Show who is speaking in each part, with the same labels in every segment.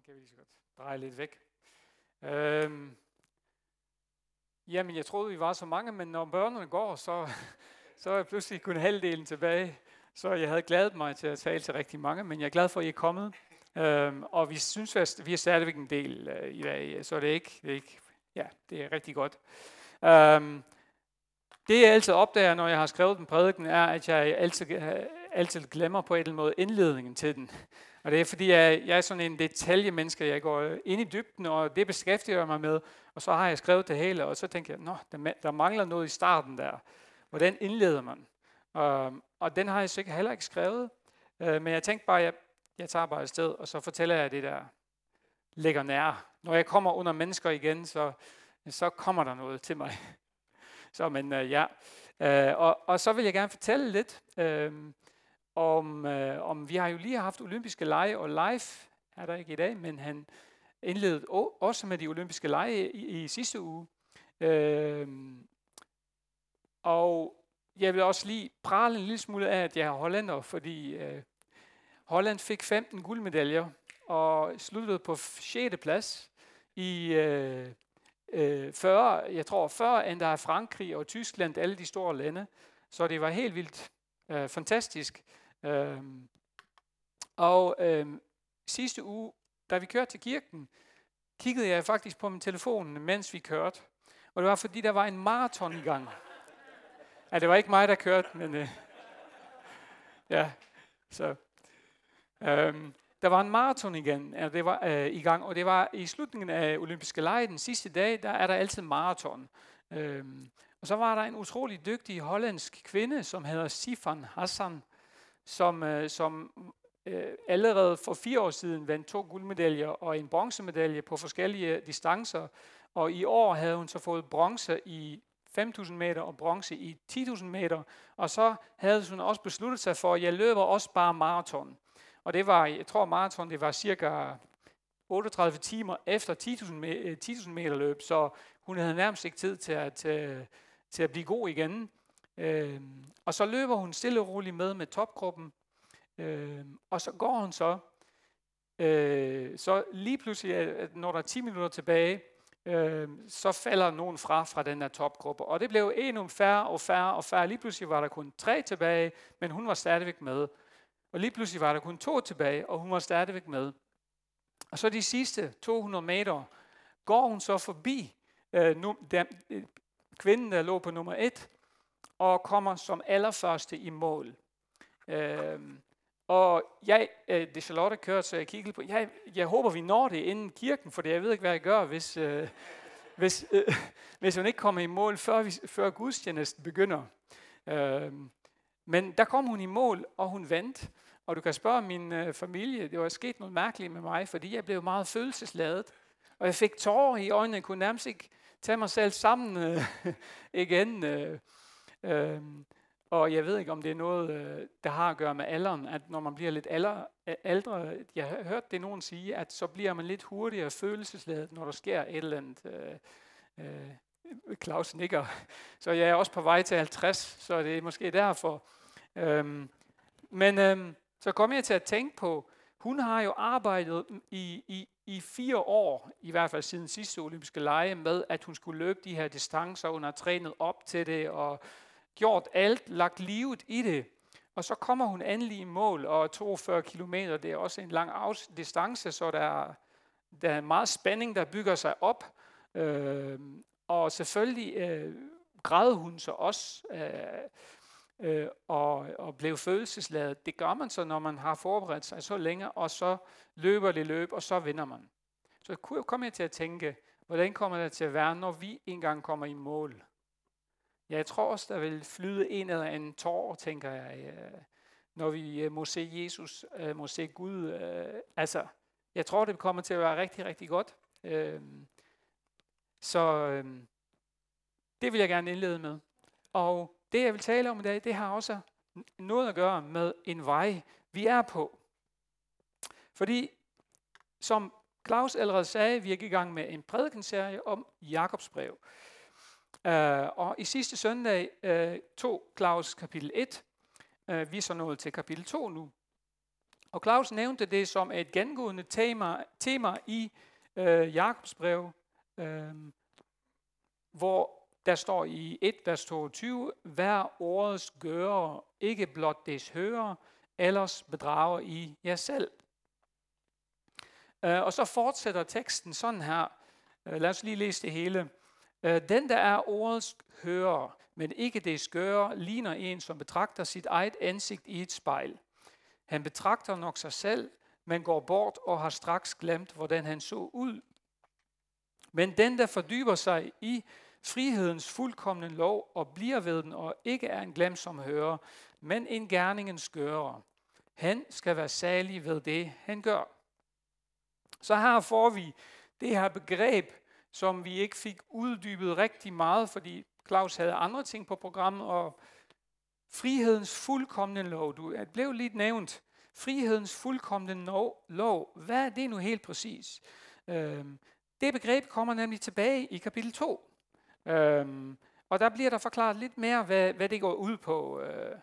Speaker 1: kan vi lige så godt dreje lidt væk. Jamen, jeg troede, vi var så mange, men når børnene går, så er pludselig kun halvdelen tilbage. Så jeg havde glædet mig til at tale til rigtig mange, men jeg er glad for, at I er kommet. Og vi synes, at vi er stadigvæk en del i dag, så det er ikke, det er rigtig godt. Det jeg altid opdager, når jeg har skrevet den prædiken, er, at jeg altid glemmer på en eller anden måde indledningen til den. Og det er fordi, jeg er sådan en detaljemenneske, jeg går ind i dybden, og det beskæftiger jeg mig med, og så har jeg skrevet det hele, og så tænker jeg, der mangler noget i starten der. Hvordan indleder man? Og den har jeg sikkert heller ikke skrevet, men jeg tænkte bare, jeg tager bare et sted, og så fortæller jeg det der ligger nær. Når jeg kommer under mennesker igen, så kommer der noget til mig. Og så vil jeg gerne fortælle lidt om vi har jo lige haft olympiske lege, og Leif er der ikke i dag, men han indledte også med de olympiske lege i sidste uge. Og jeg vil også lige prale en lille smule af, at jeg er hollænder, fordi Holland fik 15 guldmedaljer og sluttede på 6. plads i 40 end der er Frankrig og Tyskland, alle de store lande. Så det var helt vildt fantastisk. Sidste uge, da vi kørte til kirken, kiggede jeg faktisk på min telefon, mens vi kørte. Og det var fordi, der var en maraton i gang. Ja, det var ikke mig, der kørte, men der var en maraton igen, og det var i gang, og det var i slutningen af olympiske lege, den sidste dag, der er der altid maraton. Og så var der en utrolig dygtig hollandsk kvinde, som hedder Sifan Hassan, som allerede for 4 år siden vandt 2 guldmedaljer og en bronzemedalje på forskellige distancer. Og i år havde hun så fået bronze i 5.000 meter og bronze i 10.000 meter. Og så havde hun også besluttet sig for, at jeg løber også bare maraton. Og det var, jeg tror maraton, det var cirka 38 timer efter 10.000 meter løb, så hun havde nærmest ikke tid til at blive god igen. Og så løber hun stille og roligt med topgruppen, og så går hun så lige pludselig, når der er 10 minutter tilbage, så falder nogen fra den her topgruppe. Og det blev endnu færre. Lige pludselig var der kun 3 tilbage, men hun var stadigvæk med. Og lige pludselig var der kun 2 tilbage, og hun var stadigvæk med. Og så de sidste 200 meter går hun så forbi kvinden, der lå på nummer 1, og kommer som allerførste i mål. Og det Charlotte kørte, så jeg kiggede på, jeg håber, vi når det inden kirken, for jeg ved ikke, hvad jeg gør, hvis hun ikke kommer i mål, før gudstjenesten begynder. Men der kom hun i mål, og hun vandt. Og du kan spørge min familie, det var sket noget mærkeligt med mig, fordi jeg blev meget følelsesladet. Og jeg fik tårer i øjnene, jeg kunne nærmest ikke tage mig selv sammen igen. Og jeg ved ikke, om det er noget, der har at gøre med alderen, at når man bliver lidt ældre, jeg har hørt det nogen sige, at så bliver man lidt hurtigere følelsesladet, når der sker et eller andet. Claus nikker. Så jeg er også på vej til 50, så det er måske derfor. Så kom jeg til at tænke på, hun har jo arbejdet i 4 år, i hvert fald siden sidste olympiske lege, med at hun skulle løbe de her distancer, hun har trænet op til det, og gjort alt, lagt livet i det. Og så kommer hun endelig i mål, og 42 kilometer, det er også en lang distance, så der er meget spænding, der bygger sig op. Og selvfølgelig græd hun så også, og blev følelsesladet. Det gør man så, når man har forberedt sig så længe, og så løber det løb, og så vinder man. Så kom jeg til at tænke, hvordan kommer det til at være, når vi engang kommer i mål? Jeg tror også, der vil flyde en eller anden tår, tænker jeg, når vi må se Jesus, må se Gud. Jeg tror, det kommer til at være rigtig, rigtig godt. Det vil jeg gerne indlede med. Og det, jeg vil tale om i dag, det har også noget at gøre med en vej, vi er på. Fordi, som Claus allerede sagde, vi er i gang med en prædikenserie om Jakobs brev. Og i sidste søndag tog Claus kapitel 1. Vi er så nået til kapitel 2 nu. Og Claus nævnte det som et gengående tema i Jakobs brev, hvor der står i 1 vers 22, vær ordets gører, ikke blot des hører, ellers bedrager I jer selv. Og så fortsætter teksten sådan her. Lad os lige læse det hele. Den, der er ordets hører, men ikke des gører, ligner en, som betragter sit eget ansigt i et spejl. Han betragter nok sig selv, men går bort og har straks glemt, hvordan han så ud. Men den, der fordyber sig i frihedens fuldkomne lov og bliver ved den og ikke er en glemsom hører, men en gerningens gører, han skal være salig ved det, han gør. Så her får vi det her begreb, som vi ikke fik uddybet rigtig meget, fordi Claus havde andre ting på programmet, og frihedens fuldkomne lov, det blev lidt nævnt. Frihedens fuldkomne lov, hvad er det nu helt præcis? Det begreb kommer nemlig tilbage i kapitel 2. Og der bliver der forklaret lidt mere, hvad det går ud på.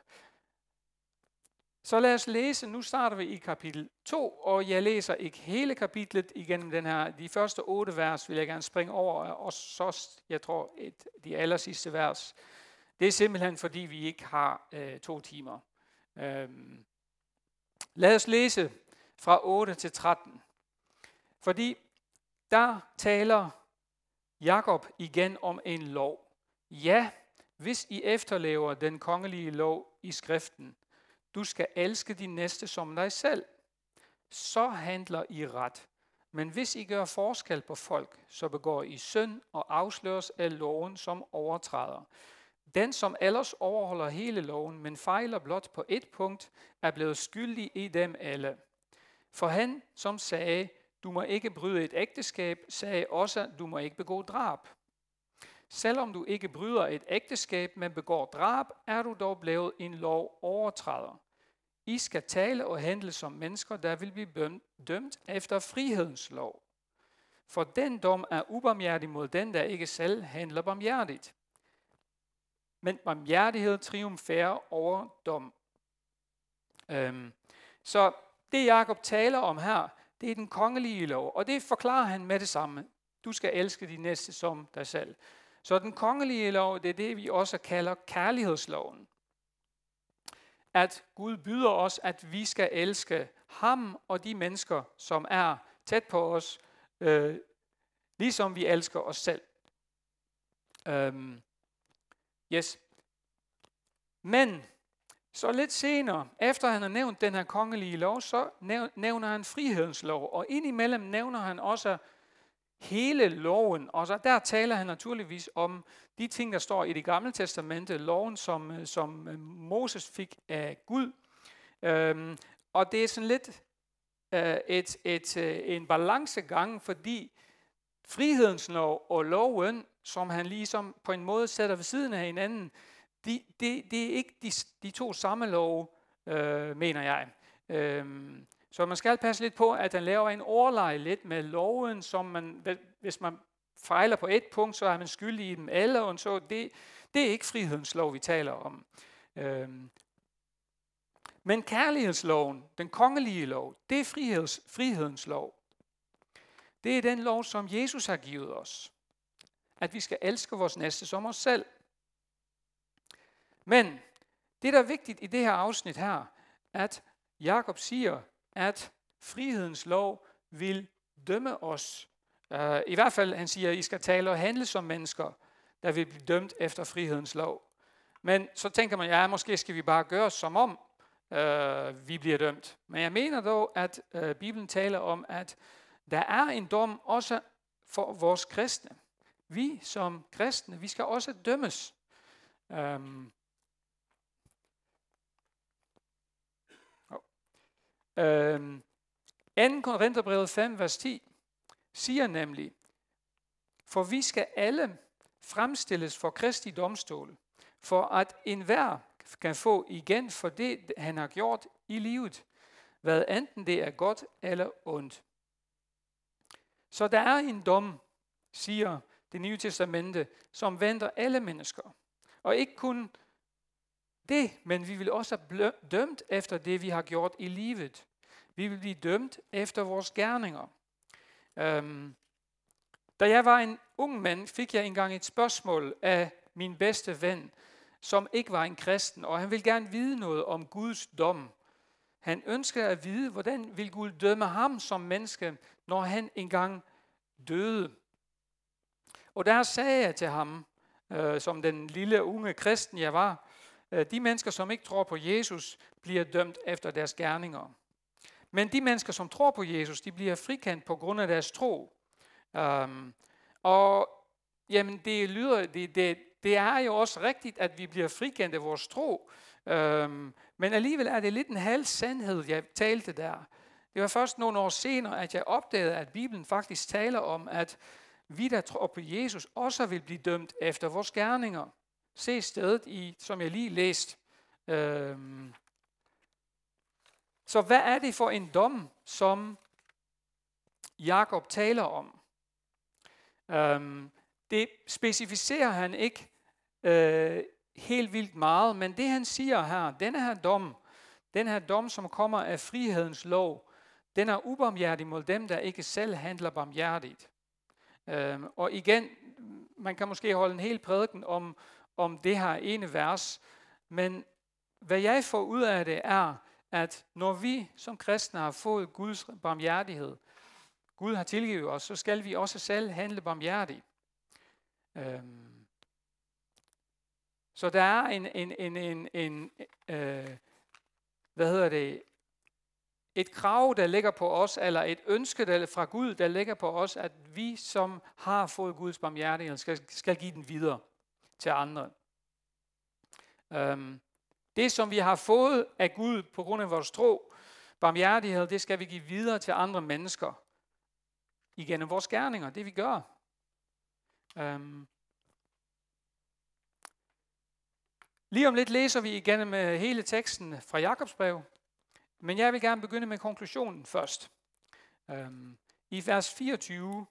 Speaker 1: Så lad os læse, nu starter vi i kapitel 2, og jeg læser ikke hele kapitlet igennem den her. De første 8 vers vil jeg gerne springe over, og så, jeg tror, de aller sidste vers. Det er simpelthen, fordi vi ikke har 2 timer. Lad os læse fra 8 til 13. Fordi der taler Jakob igen om en lov. Ja, hvis I efterlever den kongelige lov i skriften, du skal elske din næste som dig selv, så handler I ret. Men hvis I gør forskel på folk, så begår I synd og afsløres af loven som overtræder. Den, som ellers overholder hele loven, men fejler blot på et punkt, er blevet skyldig i dem alle. For han, som sagde, du må ikke bryde et ægteskab, sagde også, du må ikke begå drab. Selvom du ikke bryder et ægteskab, men begår drab, er du dog blevet en lov overtræder. I skal tale og handle som mennesker, der vil blive dømt efter frihedens lov. For den dom er ubarmhjertig mod den, der ikke selv handler barmhjertigt. Men barmhjertighed triumferer over dom. Så det Jakob taler om her, det er den kongelige lov, og det forklarer han med det samme. Du skal elske din næste som dig selv. Så den kongelige lov, det er det, vi også kalder kærlighedsloven. At Gud byder os, at vi skal elske ham og de mennesker, som er tæt på os, ligesom vi elsker os selv. Yes. Men så lidt senere, efter han har nævnt den her kongelige lov, så nævner han frihedens lov, og indimellem nævner han også hele loven, og så der taler han naturligvis om de ting, der står i Det Gamle Testamente, loven, som Moses fik af Gud. Og det er sådan lidt en balancegang, fordi frihedens lov og loven, som han ligesom på en måde sætter ved siden af hinanden, det er ikke de to samme love, mener jeg. Så man skal passe lidt på, at han laver en ordleje lidt med loven, som man, hvis man fejler på et punkt, så er man skyldig i dem alle, og så det er ikke frihedens lov, vi taler om. Men kærlighedsloven, den kongelige lov, det er frihedens lov. Det er den lov, som Jesus har givet os. At vi skal elske vores næste som os selv. Men det, der er vigtigt i det her afsnit her, at Jakob siger, at frihedens lov vil dømme os. I hvert fald, han siger, at I skal tale og handle som mennesker, der vil blive dømt efter frihedens lov. Men så tænker man, ja, måske skal vi bare gøre som om, vi bliver dømt. Men jeg mener dog, at Bibelen taler om, at der er en dom også for vores kristne. Vi som kristne, vi skal også dømmes. 2. Korintherbrevet 5, vers 10 siger nemlig, for vi skal alle fremstilles for Kristi domstol, for at enhver kan få igen for det, han har gjort i livet, hvad enten det er godt eller ondt. Så der er en dom, siger Det Nye Testamente, som venter alle mennesker. Og ikke kun det, men vi vil også blive dømt efter det, vi har gjort i livet. Vi vil blive dømt efter vores gerninger. Da jeg var en ung mand, fik jeg engang et spørgsmål af min bedste ven, som ikke var en kristen, og han ville gerne vide noget om Guds dom. Han ønskede at vide, hvordan vil Gud dømme ham som menneske, når han engang døde. Og der sagde jeg til ham, som den lille unge kristen jeg var, de mennesker, som ikke tror på Jesus, bliver dømt efter deres gerninger. Men de mennesker, som tror på Jesus, de bliver frikendt på grund af deres tro. Og jamen, det er jo også rigtigt, at vi bliver frikendt af vores tro. Men alligevel er det lidt en halv sandhed, jeg talte der. Det var først nogle år senere, at jeg opdagede, at Bibelen faktisk taler om, at vi, der tror på Jesus, også vil blive dømt efter vores gerninger. Se stedet, som jeg lige læste. Så hvad er det for en dom, som Jakob taler om? Det specificerer han ikke helt vildt meget, men det han siger her, den her dom, som kommer af frihedens lov, den er ubarmhjertig mod dem, der ikke selv handler barmhjertigt. Og igen, man kan måske holde en hel prædiken om det her ene vers, men hvad jeg får ud af det er, at når vi som kristne har fået Guds barmhjertighed, Gud har tilgivet os, så skal vi også selv handle barmhjertigt. Så der er et krav, der ligger på os, eller et ønske fra Gud, der ligger på os, at vi, som har fået Guds barmhjertighed, skal give den videre til andre. Det, som vi har fået af Gud på grund af vores tro, barmhjertighed, det skal vi give videre til andre mennesker igennem vores gerninger, det vi gør. Lige om lidt læser vi igennem hele teksten fra Jakobs brev, men jeg vil gerne begynde med konklusionen først. I vers 24,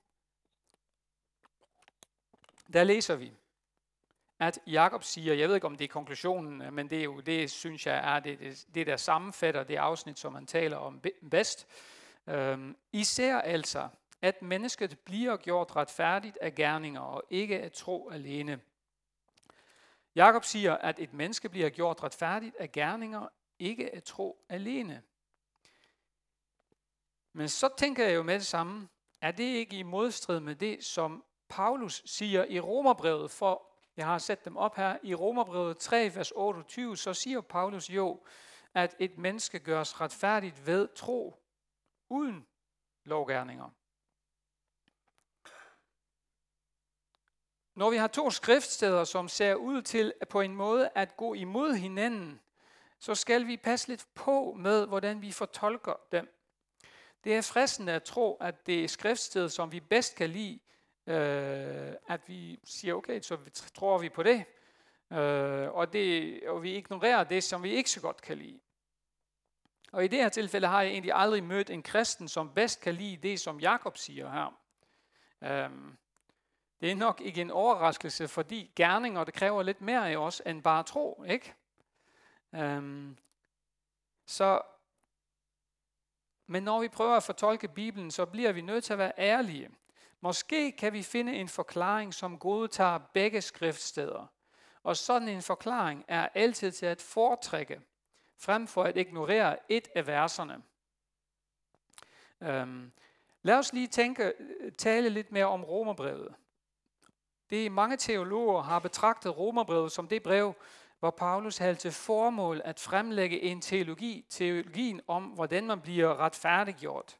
Speaker 1: der læser vi, at Jakob siger, jeg ved ikke om det er konklusionen, men det er jo det, synes jeg er det der sammenfatter det afsnit, som man taler om bedst. Især altså, at mennesket bliver gjort retfærdigt af gerninger og ikke af tro alene. Jakob siger, at et menneske bliver gjort retfærdigt af gerninger, ikke af tro alene. Men så tænker jeg jo med det samme, er det ikke i modstrid med det, som Paulus siger i Romerbrevet, for jeg har sat dem op her, i Romerbrevet 3, vers 28, så siger Paulus jo, at et menneske gøres retfærdigt ved tro, uden lovgerninger. Når vi har to skriftsteder, som ser ud til på en måde at gå imod hinanden, så skal vi passe lidt på med, hvordan vi fortolker dem. Det er fristende at tro, at det er skriftsted, som vi bedst kan lide, at vi siger, okay, så tror vi på det, og vi ignorerer det, som vi ikke så godt kan lide. Og i det her tilfælde har jeg egentlig aldrig mødt en kristen, som bedst kan lide det, som Jakob siger her. Det er nok ikke en overraskelse, fordi gerninger, det kræver lidt mere af os, end bare tro, ikke? Men når vi prøver at fortolke Bibelen, så bliver vi nødt til at være ærlige. Måske kan vi finde en forklaring, som godtager begge skriftsteder. Og sådan en forklaring er altid til at foretrække, frem for at ignorere et af verserne. Lad os lige tale lidt mere om Romerbrevet. Mange teologer har betragtet Romerbrevet som det brev, hvor Paulus havde til formål at fremlægge en teologien om, hvordan man bliver retfærdiggjort.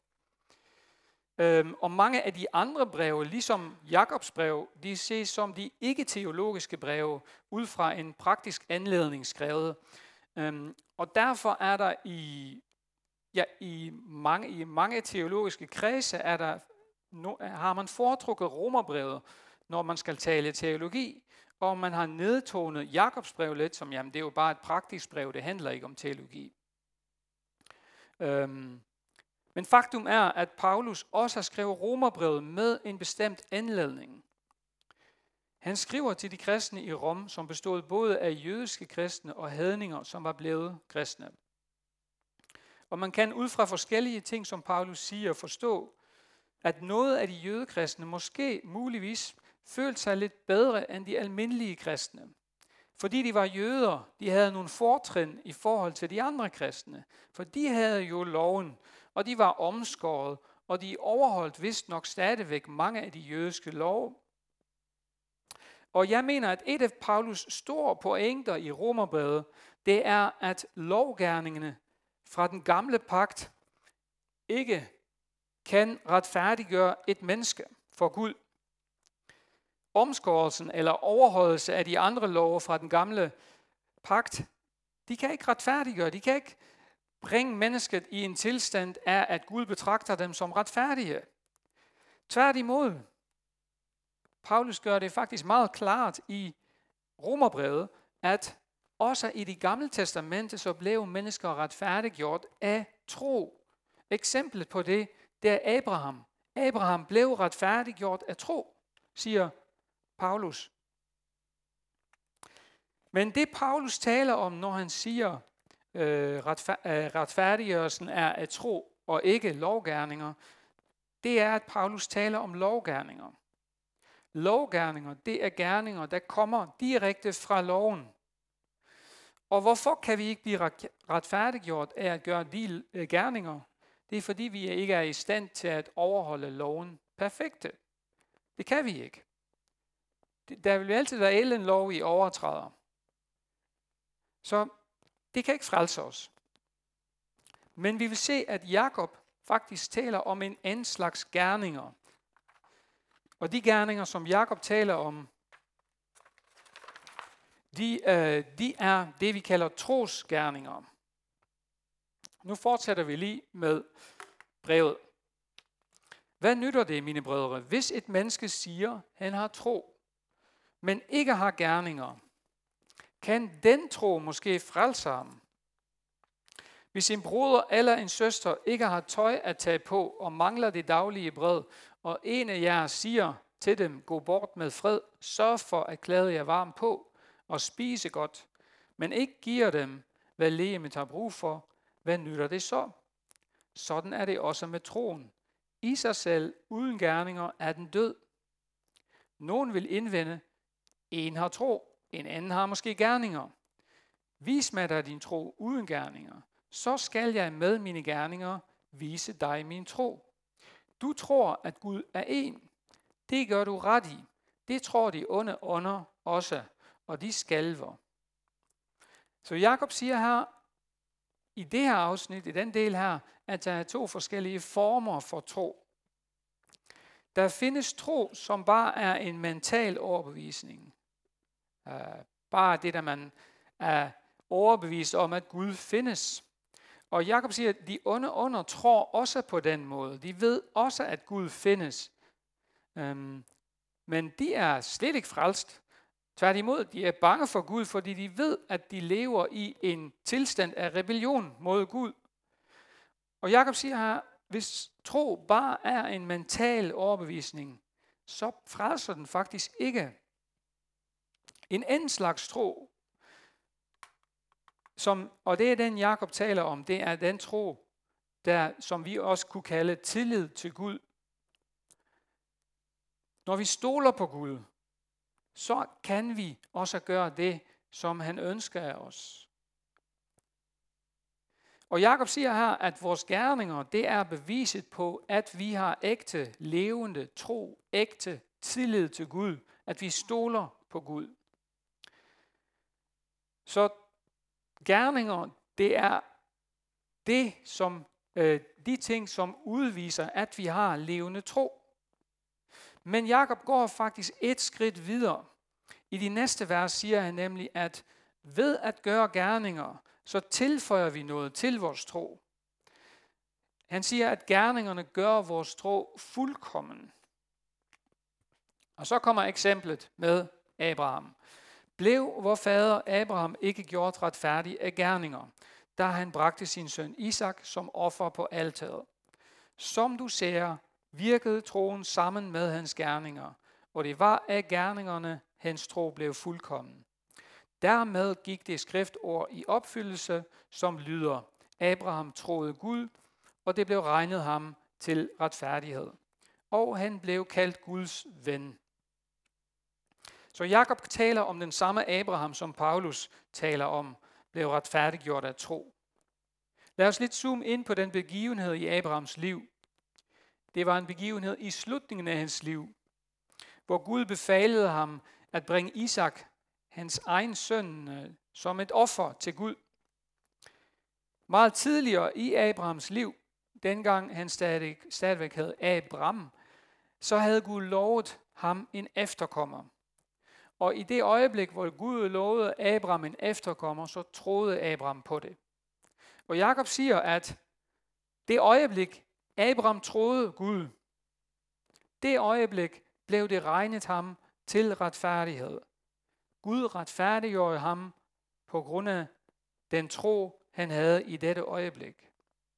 Speaker 1: Og mange af de andre breve, ligesom Jakobs brev, de ses som de ikke-teologiske breve, ud fra en praktisk anledning skrevet. Og derfor er der i mange teologiske kredse har man foretrukket Romerbrevet, når man skal tale teologi, og man har nedtonet Jakobs brev lidt, som jamen det er jo bare et praktisk brev, det handler ikke om teologi. Men faktum er, at Paulus også har skrevet Romerbrevet med en bestemt anledning. Han skriver til de kristne i Rom, som bestod både af jødiske kristne og hedninger, som var blevet kristne. Og man kan ud fra forskellige ting, som Paulus siger, forstå, at noget af de jødekristne måske muligvis følte sig lidt bedre end de almindelige kristne. Fordi de var jøder, de havde nogle fortrin i forhold til de andre kristne. For de havde jo loven, og de var omskåret, og de overholdt vist nok stadigvæk mange af de jødiske love. Og jeg mener, at et af Paulus store pointer i Romerbrevet, det er, at lovgerningene fra den gamle pagt ikke kan retfærdiggøre et menneske for Gud. Omskårelsen eller overholdelse af de andre love fra den gamle pagt, de kan ikke retfærdiggøre, de kan ikke bringe mennesket i en tilstand af, at Gud betragter dem som retfærdige. Tværtimod, Paulus gør det faktisk meget klart i Romerbrevet, at også i det gamle testamente, så blev mennesker retfærdiggjort af tro. Eksemplet på det er Abraham. Abraham blev retfærdiggjort af tro, siger Paulus. Men det Paulus taler om, når han siger, retfærdiggørelsen er af tro og ikke lovgerninger, det er, at Paulus taler om lovgerninger. Lovgerninger, det er gerninger, der kommer direkte fra loven. Og hvorfor kan vi ikke blive retfærdiggjort af at gøre de gerninger? Det er fordi, vi ikke er i stand til at overholde loven perfekte. Det kan vi ikke. Der vil altid være en lov i overtræder. Så det kan ikke frelse os. Men vi vil se, at Jakob faktisk taler om en anden slags gerninger. Og de gerninger, som Jakob taler om, de er det, vi kalder trosgerninger. Nu fortsætter vi lige med brevet. Hvad nytter det, mine brødre, hvis et menneske siger, han har tro, men ikke har gerninger? Kan den tro måske frelse ham? Hvis en broder eller en søster ikke har tøj at tage på og mangler det daglige brød, og en af jer siger til dem, gå bort med fred, sørg for at klæde jer varmt på og spise godt, men ikke giver dem, hvad legemet har brug for, hvad nytter det så? Sådan er det også med troen. I sig selv, uden gerninger, er den død. Nogen vil indvende, en har tro, en anden har måske gerninger. Vis mig da din tro uden gerninger, så skal jeg med mine gerninger vise dig min tro. Du tror, at Gud er en. Det gør du ret i. Det tror de onde ånder også, og de skalver. Så Jakob siger her, i det her afsnit, i den del her, at der er to forskellige former for tro. Der findes tro, som bare er en mental overbevisning. Bare det, der man er overbevist om, at Gud findes. Og Jakob siger, at de onde ånder tror også på den måde. De ved også, at Gud findes. Men de er slet ikke frelst. Tværtimod, de er bange for Gud, fordi de ved, at de lever i en tilstand af rebellion mod Gud. Og Jakob siger her, hvis tro bare er en mental overbevisning, så frelser den faktisk ikke. En anden slags tro, og det er den Jakob taler om, det er den tro, som vi også kunne kalde tillid til Gud. Når vi stoler på Gud, så kan vi også gøre det, som han ønsker af os. Og Jakob siger her, at vores gerninger, det er beviset på, at vi har ægte, levende tro, ægte tillid til Gud, at vi stoler på Gud. Så gerninger, det er det, som de ting, som udviser, at vi har levende tro. Men Jakob går faktisk et skridt videre. I de næste vers siger han nemlig, at ved at gøre gerninger, så tilføjer vi noget til vores tro. Han siger, at gerningerne gør vores tro fuldkommen. Og så kommer eksemplet med Abraham. Blev vor fader Abraham ikke gjort retfærdig af gerninger, da han bragte sin søn Isak som offer på alteret? Som du ser, virkede troen sammen med hans gerninger, og det var af gerningerne, hans tro blev fuldkommen. Dermed gik det skriftord i opfyldelse, som lyder, Abraham troede Gud, og det blev regnet ham til retfærdighed. Og han blev kaldt Guds ven. Så Jakob taler om den samme Abraham, som Paulus taler om, blev retfærdiggjort af tro. Lad os lidt zoome ind på den begivenhed i Abrahams liv. Det var en begivenhed i slutningen af hans liv, hvor Gud befalede ham at bringe Isak, hans egen søn, som et offer til Gud. Meget tidligere i Abrahams liv, dengang han stadigvæk hed Abram, så havde Gud lovet ham en efterkommer. Og i det øjeblik, hvor Gud lovede Abraham en efterkommer, så troede Abraham på det. Og Jakob siger, at det øjeblik, Abraham troede Gud, det øjeblik blev det regnet ham til retfærdighed. Gud retfærdiggjorde ham på grund af den tro, han havde i dette øjeblik.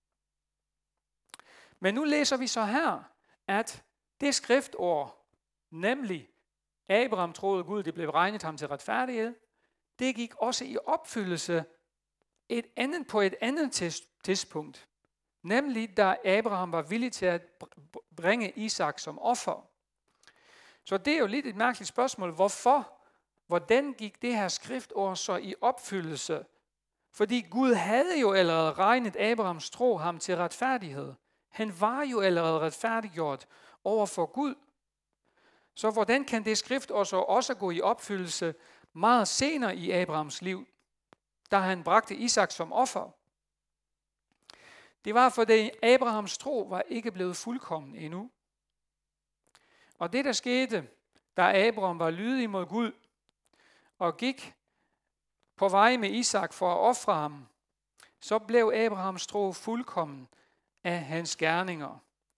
Speaker 1: Men nu læser vi så her, at det skriftord, nemlig Abraham troede Gud, det blev regnet ham til retfærdighed, det gik også i opfyldelse på et andet tidspunkt. Nemlig da Abraham var villig til at bringe Isak som offer. Så det er jo lidt et mærkeligt spørgsmål. Hvordan gik det her skriftord så i opfyldelse? Fordi Gud havde jo allerede regnet Abrahams tro ham til retfærdighed. Han var jo allerede retfærdiggjort over for Gud. Så hvordan kan det skriftord så også gå i opfyldelse meget senere i Abrahams liv, da han bragte Isak som offer? Det var, fordi Abrahams tro var ikke blevet fuldkommen endnu. Og det, der skete, da Abraham var lydig mod Gud og gik på vej med Isak for at ofre ham, så blev Abrahams tro fuldkommen af hans gerninger.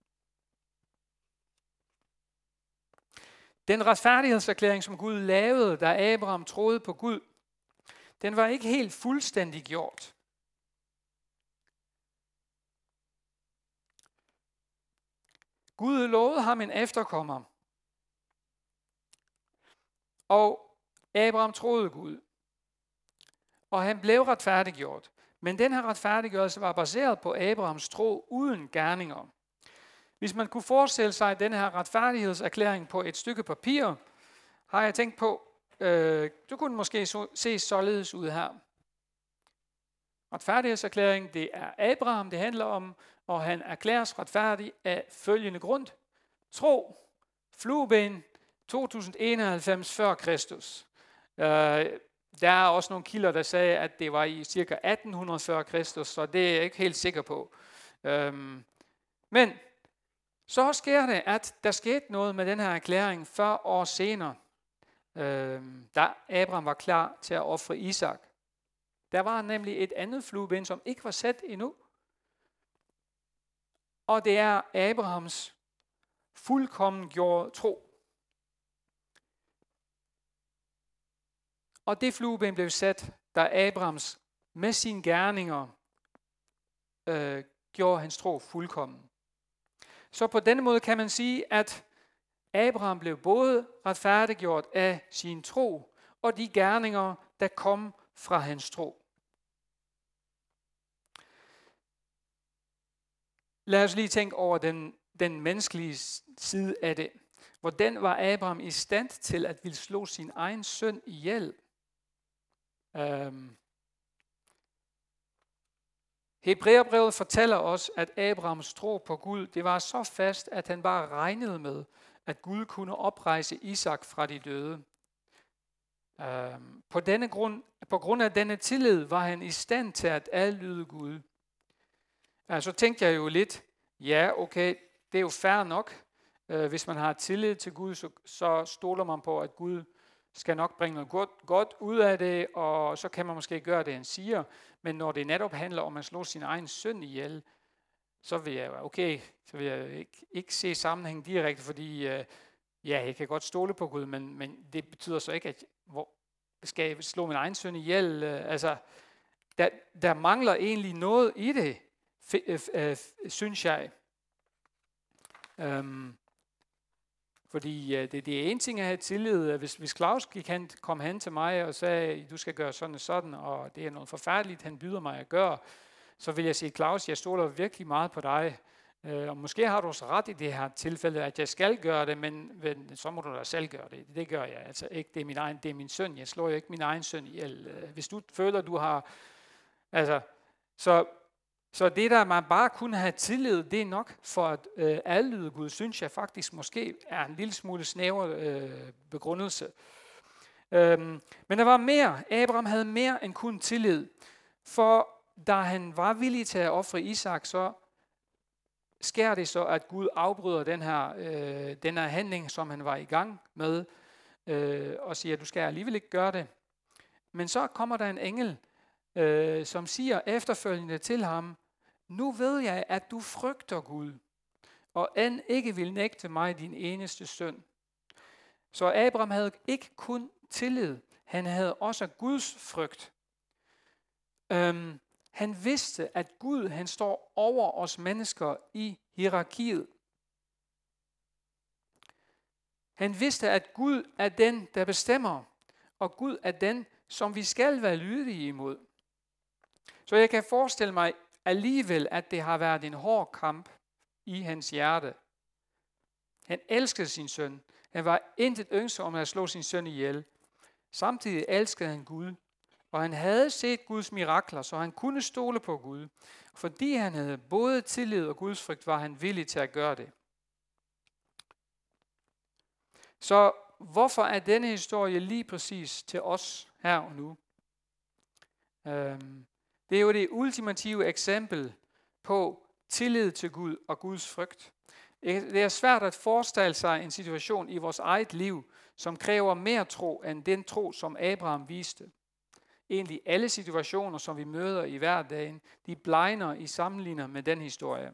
Speaker 1: Den retfærdighedserklæring, som Gud lavede, da Abraham troede på Gud, den var ikke helt fuldstændig gjort. Gud lovede ham en efterkommer, og Abraham troede Gud, og han blev retfærdiggjort. Men den her retfærdiggørelse var baseret på Abrahams tro uden gerninger. Hvis man kunne forestille sig den her retfærdighedserklæring på et stykke papir, har jeg tænkt på, så kunne den måske se således ud her. Retfærdighedserklæring, det er Abraham, det handler om, og han erklæres retfærdig af følgende grund. Tro, flueben, 2091 før Kristus. Der er også nogle kilder, der sagde, at det var i cirka 1800 før Kristus, så det er jeg ikke helt sikker på. Men så sker det, at der skete noget med den her erklæring 40 år senere, da Abraham var klar til at ofre Isak. Der var nemlig et andet flueben, som ikke var sat endnu. Og det er Abrahams fuldkommen gjorde tro. Og det flueben blev sat, da Abrahams med sine gerninger gjorde hans tro fuldkommen. Så på denne måde kan man sige, at Abraham blev både retfærdiggjort af sin tro, og de gerninger, der kom fra hans tro. Lad os lige tænke over den menneskelige side af det. Hvordan var Abraham i stand til at ville slå sin egen søn ihjel? Hebræerbrevet fortæller os, at Abrahams tro på Gud, det var så fast, at han bare regnede med, at Gud kunne oprejse Isak fra de døde. På grund af denne tillid var han i stand til at adlyde Gud. Så tænkte jeg jo lidt, ja okay, det er jo fair nok. Hvis man har tillid til Gud, så stoler man på, at Gud skal nok bringe noget godt ud af det, og så kan man måske gøre det, han siger. Men når det netop handler om at slå sin egen søn ihjel, så vil jeg ikke se sammenhængen direkte, fordi jeg kan godt stole på Gud, men det betyder så ikke, at skal jeg slå min egen søn ihjel? Der mangler egentlig noget i det, synes jeg. Fordi det er en ting at have tillid. Hvis Claus kom hen til mig og sagde, du skal gøre sådan og sådan, og det er noget forfærdeligt, han byder mig at gøre, så vil jeg sige, Claus, jeg stoler virkelig meget på dig. Og måske har du også ret i det her tilfælde, at jeg skal gøre det, men så må du da selv gøre det. Det gør jeg altså ikke. Det er min egen, det er min søn. Jeg slår jo ikke min egen søn ihjel. Hvis du føler, du har... Altså, så det der, man bare kunne have tillid, det er nok for at adlyde Gud, synes jeg faktisk måske er en lille smule snæver begrundelse. Men der var mere. Abraham havde mere end kun tillid. For da han var villig til at ofre Isak, så sker det så, at Gud afbryder den her handling, som han var i gang med, og siger, at du skal alligevel ikke gøre det. Men så kommer der en engel, som siger efterfølgende til ham, nu ved jeg, at du frygter Gud, og end ikke vil nægte mig din eneste søn. Så Abraham havde ikke kun tillid, han havde også Guds frygt. Han vidste, at Gud han står over os mennesker i hierarkiet. Han vidste, at Gud er den, der bestemmer, og Gud er den, som vi skal være lydige imod. Så jeg kan forestille mig alligevel, at det har været en hård kamp i hans hjerte. Han elskede sin søn. Han var intet ønske om at slå sin søn ihjel. Samtidig elskede han Gud. Og han havde set Guds mirakler, så han kunne stole på Gud. Fordi han havde både tillid og Guds frygt, var han villig til at gøre det. Så hvorfor er denne historie lige præcis til os her og nu? Det er jo det ultimative eksempel på tillid til Gud og Guds frygt. Det er svært at forestille sig en situation i vores eget liv, som kræver mere tro end den tro, som Abraham viste. Egentlig alle situationer, som vi møder i hverdagen, de blegner i sammenligning med den historie.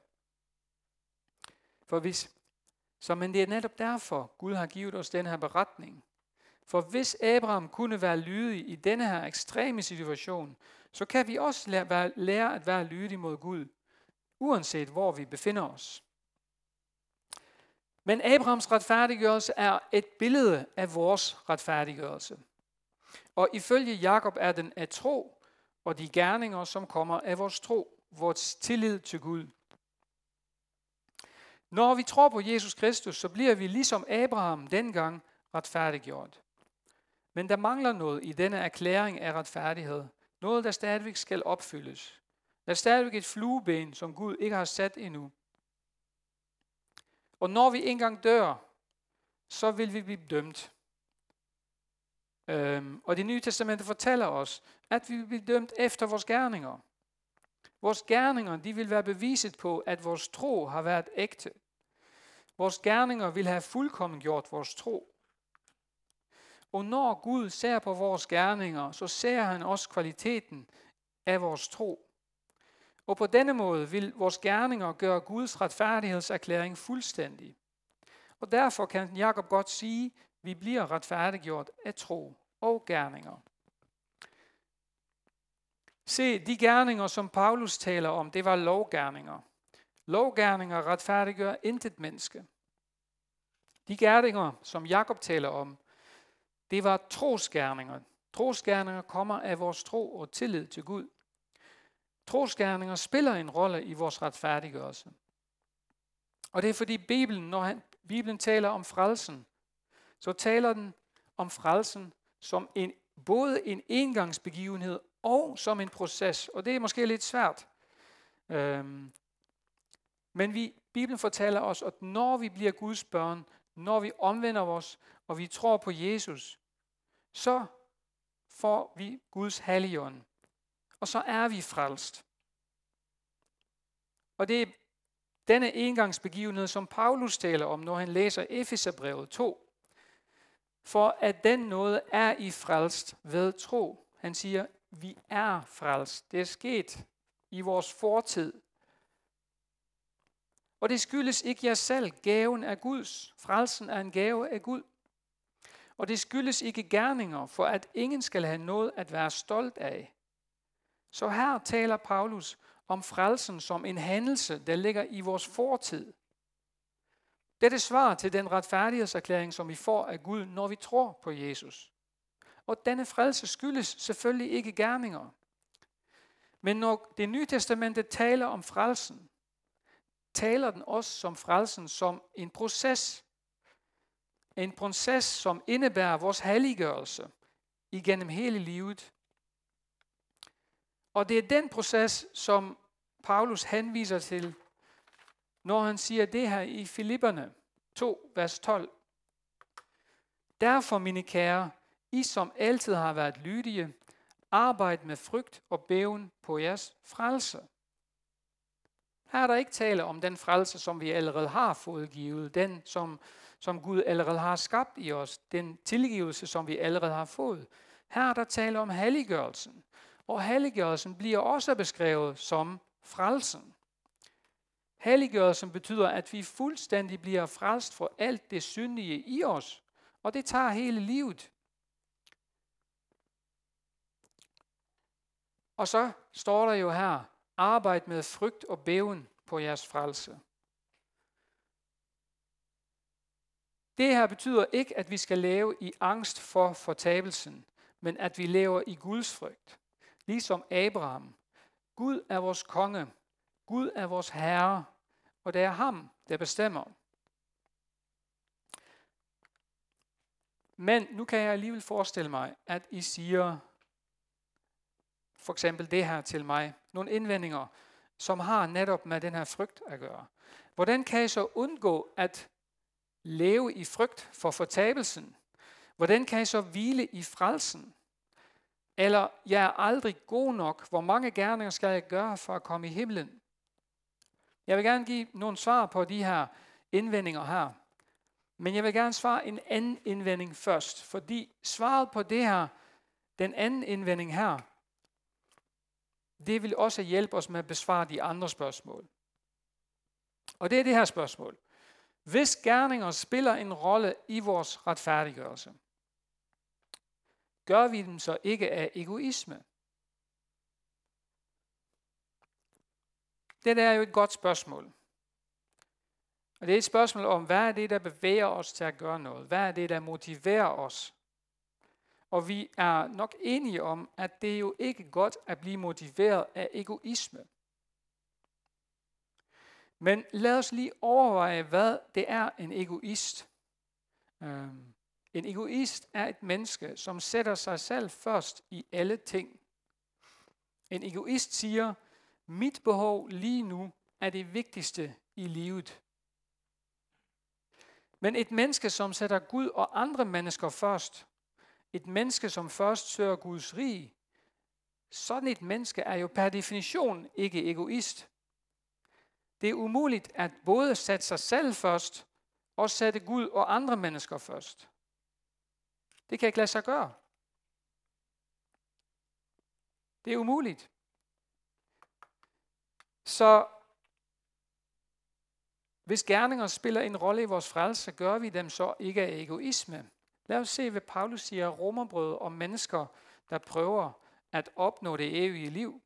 Speaker 1: Men det er netop derfor, Gud har givet os den her beretning. For hvis Abraham kunne være lydig i denne her ekstreme situation, så kan vi også lære at være lydige mod Gud, uanset hvor vi befinder os. Men Abrahams retfærdiggørelse er et billede af vores retfærdiggørelse. Og ifølge Jakob er den af tro og de gerninger, som kommer af vores tro, vores tillid til Gud. Når vi tror på Jesus Kristus, så bliver vi ligesom Abraham dengang retfærdiggjort. Men der mangler noget i denne erklæring af retfærdighed. Noget, der stadigvæk skal opfyldes. Der er stadigvæk et flueben, som Gud ikke har sat endnu. Og når vi engang dør, så vil vi blive dømt. Og det Nye Testamente fortæller os, at vi vil blive dømt efter vores gerninger. Vores gerninger, de vil være beviset på, at vores tro har været ægte. Vores gerninger vil have fuldkommen gjort vores tro. Og når Gud ser på vores gerninger, så ser han også kvaliteten af vores tro. Og på denne måde vil vores gerninger gøre Guds retfærdighedserklæring fuldstændig. Og derfor kan Jakob godt sige, at vi bliver retfærdiggjort af tro og gerninger. Se, de gerninger, som Paulus taler om, det var lovgerninger. Lovgerninger retfærdiggør intet menneske. De gerninger, som Jakob taler om, det var trosgerninger. Trosgerninger kommer af vores tro og tillid til Gud. Trosgerninger spiller en rolle i vores retfærdiggørelse. Og det er fordi Bibelen, når Bibelen taler om frelsen, så taler den om frelsen som både en engangsbegivenhed og som en proces. Og det er måske lidt svært. Men Bibelen fortæller os, at når vi bliver Guds børn, når vi omvender os, og vi tror på Jesus, så får vi Guds helligånd. Og så er vi frelst. Og det er denne engangsbegivenhed, som Paulus taler om, når han læser Efeserbrevet 2. For at den nåde er I frelst ved tro. Han siger, vi er frelst. Det er sket i vores fortid. Og det skyldes ikke jer selv. Gaven er Guds. Frelsen er en gave af Gud. Og det skyldes ikke gerninger, for at ingen skal have noget at være stolt af. Så her taler Paulus om frelsen som en hændelse, der ligger i vores fortid. Dette svarer til den retfærdighedserklæring, som vi får af Gud, når vi tror på Jesus. Og denne frelse skyldes selvfølgelig ikke gerninger. Men når det nye testamente taler om frelsen, taler den også om frelsen som en proces. En proces, som indebærer vores helliggørelse igennem hele livet. Og det er den proces, som Paulus henviser til, når han siger det her i Filipperne 2, vers 12. Derfor, mine kære, I som altid har været lydige, arbejd med frygt og bæven på jeres frelse. Her er der ikke tale om den frelse, som vi allerede har fået givet, den som Gud allerede har skabt i os, den tilgivelse, som vi allerede har fået. Her er der tale om helliggørelsen, og helliggørelsen bliver også beskrevet som frelsen. Helliggørelsen betyder, at vi fuldstændig bliver frelst for alt det syndige i os, og det tager hele livet. Og så står der jo her, arbejd med frygt og bæven på jeres frelse. Det her betyder ikke, at vi skal leve i angst for fortabelsen, men at vi lever i Guds frygt. Ligesom Abraham. Gud er vores konge. Gud er vores herre. Og det er ham, der bestemmer. Men nu kan jeg alligevel forestille mig, at I siger for eksempel det her til mig. Nogle indvendinger, som har netop med den her frygt at gøre. Hvordan kan I så undgå at leve i frygt for fortabelsen? Hvordan kan I så hvile i frelsen? Eller, jeg er aldrig god nok. Hvor mange gerninger skal jeg gøre for at komme i himlen? Jeg vil gerne give nogle svar på de her indvendinger her. Men jeg vil gerne svare en anden indvending først. Fordi svaret på det her, den anden indvending her, det vil også hjælpe os med at besvare de andre spørgsmål. Og det er det her spørgsmål. Hvis gerninger spiller en rolle i vores retfærdiggørelse, gør vi dem så ikke af egoisme? Det er jo et godt spørgsmål. Og det er et spørgsmål om, hvad er det, der bevæger os til at gøre noget? Hvad er det, der motiverer os? Og vi er nok enige om, at det er jo ikke godt at blive motiveret af egoisme. Men lad os lige overveje, hvad det er en egoist. En egoist er et menneske, som sætter sig selv først i alle ting. En egoist siger, mit behov lige nu er det vigtigste i livet. Men et menneske, som sætter Gud og andre mennesker først, et menneske, som først søger Guds rige, sådan et menneske er jo per definition ikke egoist. Det er umuligt at både sætte sig selv først og sætte Gud og andre mennesker først. Det kan ikke lade sig gøre. Det er umuligt. Så hvis gerninger spiller en rolle i vores frelse, gør vi dem så ikke af egoisme. Lad os se, hvad Paulus siger i Romerbrevet om mennesker, der prøver at opnå det evige liv.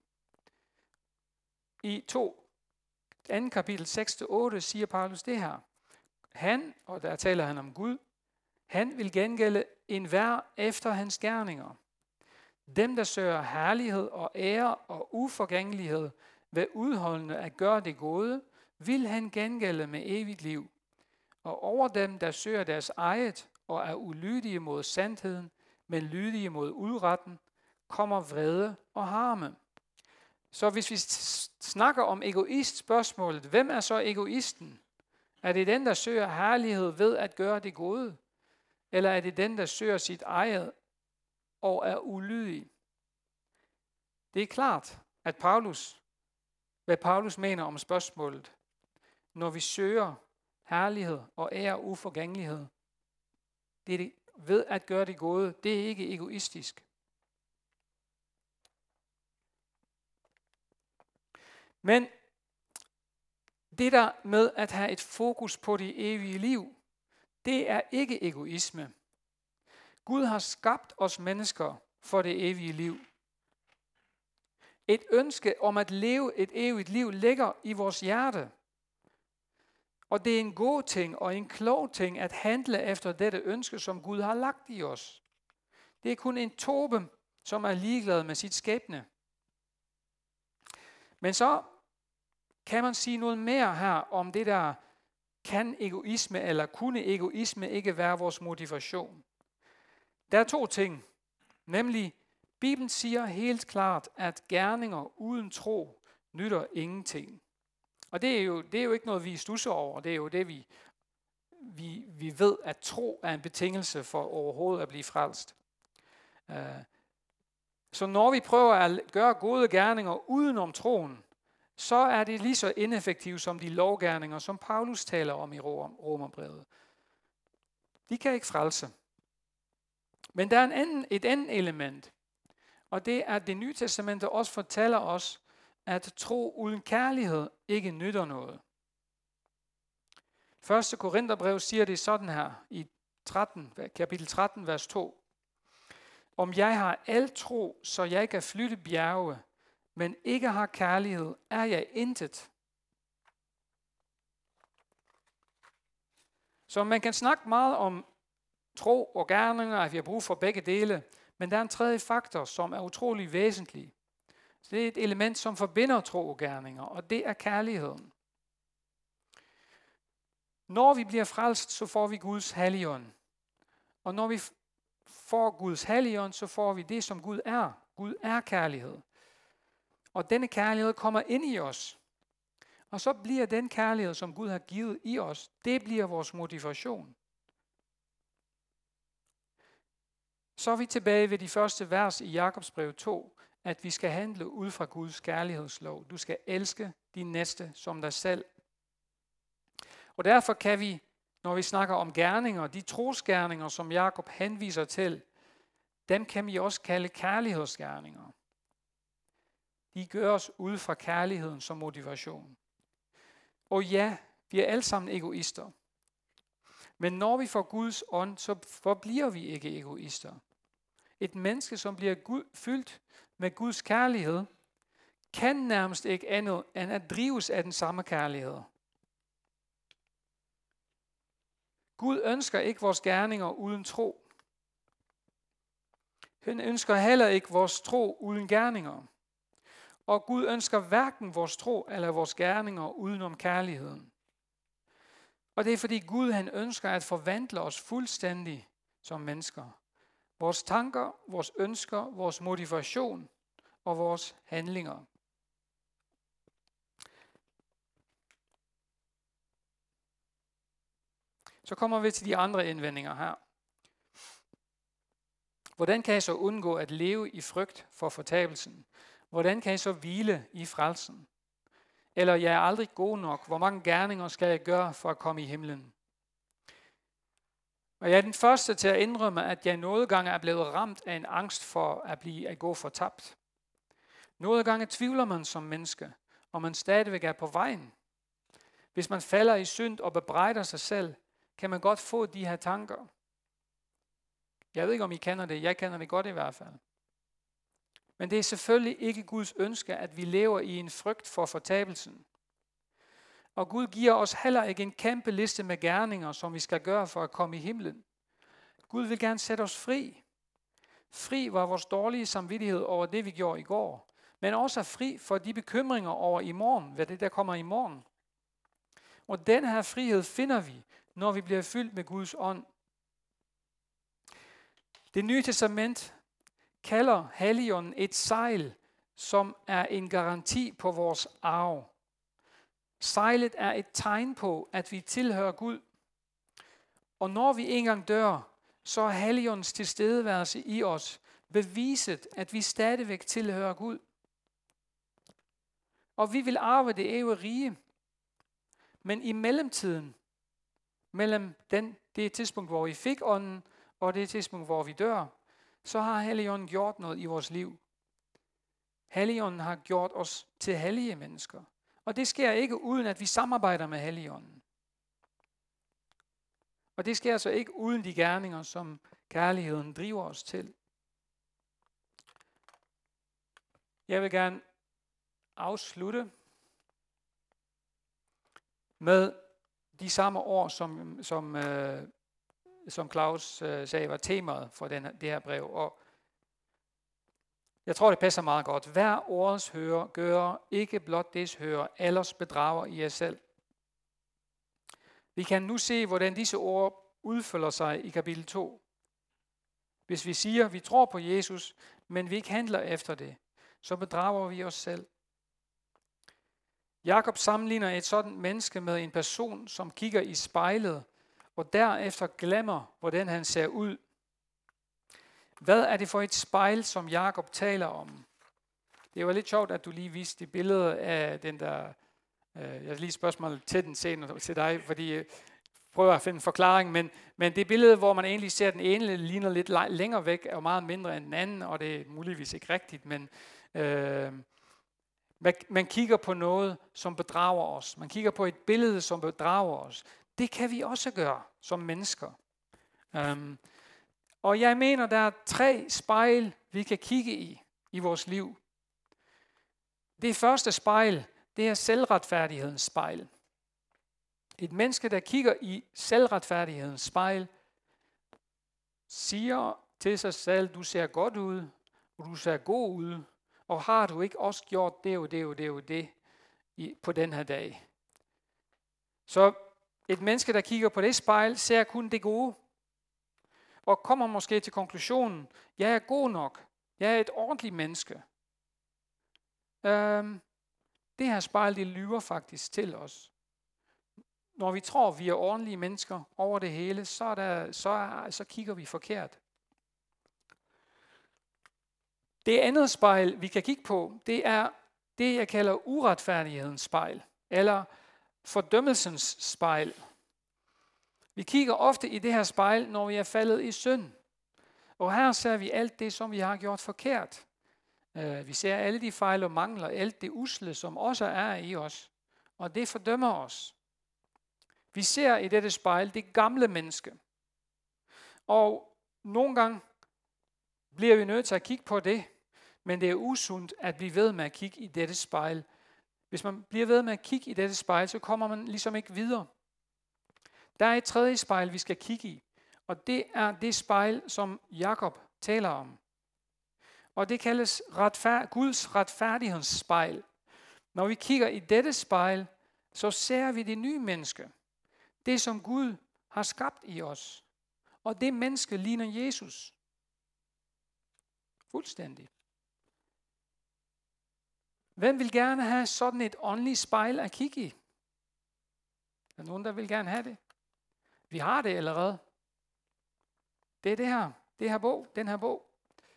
Speaker 1: I 2. kapitel 6-8 siger Paulus det her. Han, og der taler han om Gud, han vil gengælde enhver efter hans gerninger. Dem, der søger herlighed og ære og uforgængelighed ved udholdende at gøre det gode, vil han gengælde med evigt liv. Og over dem, der søger deres eget og er ulydige mod sandheden, men lydige mod udretten, kommer vrede og harme. Så hvis vi snakker om egoist-spørgsmålet, hvem er så egoisten? Er det den, der søger herlighed ved at gøre det gode? Eller er det den, der søger sit eget og er ulydig? Det er klart, at hvad Paulus mener om spørgsmålet, når vi søger herlighed og ære og uforgængelighed, det er ved at gøre det gode, det er ikke egoistisk. Men det der med at have et fokus på det evige liv, det er ikke egoisme. Gud har skabt os mennesker for det evige liv. Et ønske om at leve et evigt liv ligger i vores hjerte. Og det er en god ting og en klog ting at handle efter dette ønske, som Gud har lagt i os. Det er kun en tobe, som er ligeglad med sit skæbne. Men så kan man sige noget mere her om det der, kan egoisme eller kunne egoisme ikke være vores motivation? Der er 2 ting, nemlig Bibelen siger helt klart, at gerninger uden tro nytter ingenting. Og det er jo ikke noget, vi stusser over, det er jo det, vi ved, at tro er en betingelse for overhovedet at blive frelst. Så når vi prøver at gøre gode gerninger udenom troen, så er det lige så ineffektivt som de lovgerninger, som Paulus taler om i Romerbrevet. De kan ikke frelse. Men der er et andet element, og det er, at Det Nye Testamente også fortæller os, at tro uden kærlighed ikke nytter noget. 1. Korintherbrev siger det sådan her i kapitel 13, vers 2. Om jeg har al tro, så jeg kan flytte bjerge, men ikke har kærlighed, er jeg intet. Så man kan snakke meget om tro og gerninger, at vi har brug for begge dele, men der er en tredje faktor, som er utrolig væsentlig. Så det er et element, som forbinder tro og gerninger, og det er kærligheden. Når vi bliver frelst, så får vi Guds Helligånd. Og når vi får Guds Helligånd, så får vi det, som Gud er. Gud er kærlighed. Og denne kærlighed kommer ind i os. Og så bliver den kærlighed, som Gud har givet i os, det bliver vores motivation. Så er vi tilbage ved de første vers i Jakobs brev 2, at vi skal handle ud fra Guds kærlighedslov. Du skal elske din næste som dig selv. Og derfor kan vi, når vi snakker om gerninger, de trosgerninger, som Jakob henviser til, dem kan vi også kalde kærlighedsgerninger. De gøres ud fra kærligheden som motivation. Og ja, vi er alle sammen egoister. Men når vi får Guds ånd, så forbliver vi ikke egoister. Et menneske, som bliver fyldt med Guds kærlighed, kan nærmest ikke andet end at drives af den samme kærlighed. Gud ønsker ikke vores gerninger uden tro. Han ønsker heller ikke vores tro uden gerninger. Og Gud ønsker hverken vores tro eller vores gerninger udenom kærligheden. Og det er fordi Gud han ønsker at forvandle os fuldstændig som mennesker. Vores tanker, vores ønsker, vores motivation og vores handlinger. Så kommer vi til de andre indvendinger her. Hvordan kan jeg så undgå at leve i frygt for fortabelsen? Hvordan kan jeg så hvile i frelsen? Eller jeg er aldrig god nok. Hvor mange gerninger skal jeg gøre for at komme i himlen? Og jeg er den første til at indrømme, at jeg nogle gange er blevet ramt af en angst for at gå fortabt. Nogle gange tvivler man som menneske, og man stadigvæk er på vejen. Hvis man falder i synd og bebrejder sig selv, kan man godt få de her tanker. Jeg ved ikke, om I kender det. Jeg kender det godt i hvert fald. Men det er selvfølgelig ikke Guds ønske, at vi lever i en frygt for fortabelsen. Og Gud giver os heller ikke en kæmpe liste med gerninger, som vi skal gøre for at komme i himlen. Gud vil gerne sætte os fri. Fri var vores dårlige samvittighed over det, vi gjorde i går. Men også fri for de bekymringer over i morgen, hvad det der kommer i morgen. Og den her frihed finder vi, når vi bliver fyldt med Guds ånd. Det Nye Testament kalder Helligånden et sejl, som er en garanti på vores arv. Sejlet er et tegn på, at vi tilhører Gud. Og når vi engang dør, så er Helligåndens tilstedeværelse i os beviset, at vi stadigvæk tilhører Gud. Og vi vil arve det evige rige. Men i mellemtiden, mellem det tidspunkt, hvor vi fik ånden, og det tidspunkt, hvor vi dør, så har Helligånden gjort noget i vores liv. Helligånden har gjort os til hellige mennesker. Og det sker ikke uden, at vi samarbejder med Helligånden. Og det sker altså ikke uden de gerninger, som kærligheden driver os til. Jeg vil gerne afslutte med de samme ord, som Claus sagde var temaet for det her brev. Og Jeg tror, det passer meget godt. Hver ordets hører gør ikke blot des hører, ellers bedrager I jer selv. Vi kan nu se, hvordan disse ord udfolder sig i kapitel 2. Hvis vi siger, vi tror på Jesus, men vi ikke handler efter det, så bedrager vi os selv. Jakob sammenligner et sådan menneske med en person, som kigger i spejlet, og derefter glemmer, hvordan han ser ud. Hvad er det for et spejl, som Jakob taler om? Det var lidt sjovt, at du lige viste det billede af den der... Jeg har lige spørgsmål til den senere til dig, fordi jeg prøver at finde en forklaring, men det billede, hvor man egentlig ser, at den ene ligner lidt længere væk, er meget mindre end den anden, og det er muligvis ikke rigtigt, men man kigger på noget, som bedrager os. Man kigger på et billede, som bedrager os. Det kan vi også gøre som mennesker. Og jeg mener, der er 3 spejl, vi kan kigge i vores liv. Det første spejl, det er selvretfærdighedens spejl. Et menneske, der kigger i selvretfærdighedens spejl, siger til sig selv, du ser godt ud, og du ser god ud, og har du ikke også gjort det på den her dag. Så et menneske, der kigger på det spejl, ser kun det gode, og kommer måske til konklusionen, jeg er god nok, jeg er et ordentligt menneske. Det her spejl, det lyver faktisk til os. Når vi tror, vi er ordentlige mennesker over det hele, så kigger vi forkert. Det andet spejl, vi kan kigge på, det er det, jeg kalder uretfærdighedens spejl, eller fordømmelsens spejl. Vi kigger ofte i det her spejl, når vi er faldet i synd. Og her ser vi alt det, som vi har gjort forkert. Vi ser alle de fejl og mangler, alt det usle, som også er i os. Og det fordømmer os. Vi ser i dette spejl det gamle menneske. Og nogle gange bliver vi nødt til at kigge på det, men det er usundt at blive ved med at kigge i dette spejl. Hvis man bliver ved med at kigge i dette spejl, så kommer man ligesom ikke videre. Der er et tredje spejl, vi skal kigge i, og det er det spejl, som Jakob taler om. Og det kaldes Guds retfærdighedens spejl. Når vi kigger i dette spejl, så ser vi det nye menneske. Det, som Gud har skabt i os. Og det menneske ligner Jesus. Fuldstændig. Hvem vil gerne have sådan et åndeligt spejl at kigge i? Er der nogen, der vil gerne have det? Vi har det allerede. Det er den her bog.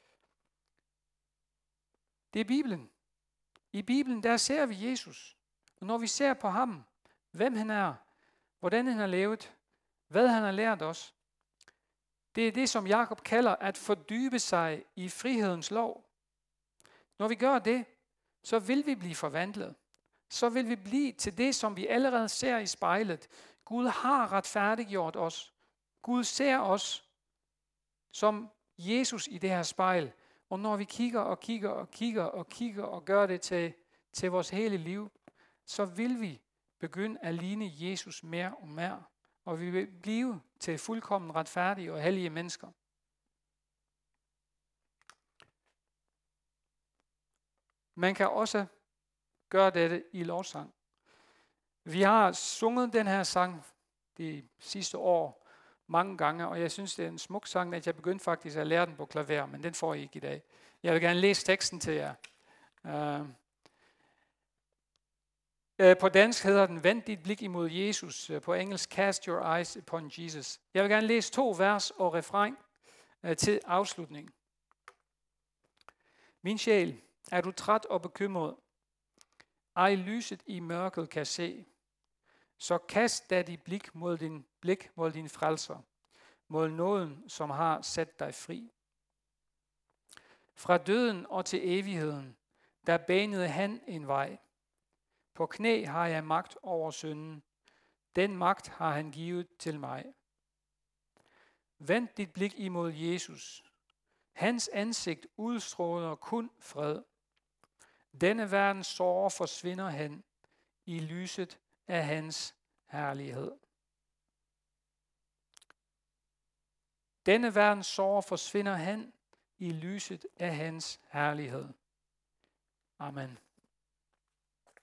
Speaker 1: Det er Bibelen. I Bibelen, der ser vi Jesus. Og når vi ser på ham, hvem han er, hvordan han har levet, hvad han har lært os, det er det, som Jakob kalder at fordybe sig i frihedens lov. Når vi gør det, så vil vi blive forvandlet. Så vil vi blive til det, som vi allerede ser i spejlet. Gud har retfærdiggjort os. Gud ser os som Jesus i det her spejl. Og når vi kigger og gør det til vores hele liv, så vil vi begynde at ligne Jesus mere og mere. Og vi vil blive til fuldkommen retfærdige og hellige mennesker. Man kan også gøre dette i lovsang. Vi har sunget den her sang de sidste år mange gange, og jeg synes, det er en smuk sang, at jeg begyndte faktisk at lære den på klaver, men den får I ikke i dag. Jeg vil gerne læse teksten til jer. På dansk hedder den, vend dit blik imod Jesus. På engelsk, cast your eyes upon Jesus. Jeg vil gerne læse 2 vers og refræn til afslutning. Min sjæl, er du træt og bekymret? Ej lyset i mørket kan se. Så kast da dit blik mod din frelser, mod nåden, som har sat dig fri. Fra døden og til evigheden, der banede han en vej. På knæ har jeg magt over synden. Den magt har han givet til mig. Vend dit blik imod Jesus. Hans ansigt udstråler kun fred. Denne verdens sorger forsvinder hen i lyset af hans herlighed. Denne verdens sorger forsvinder hen i lyset af hans herlighed. Amen.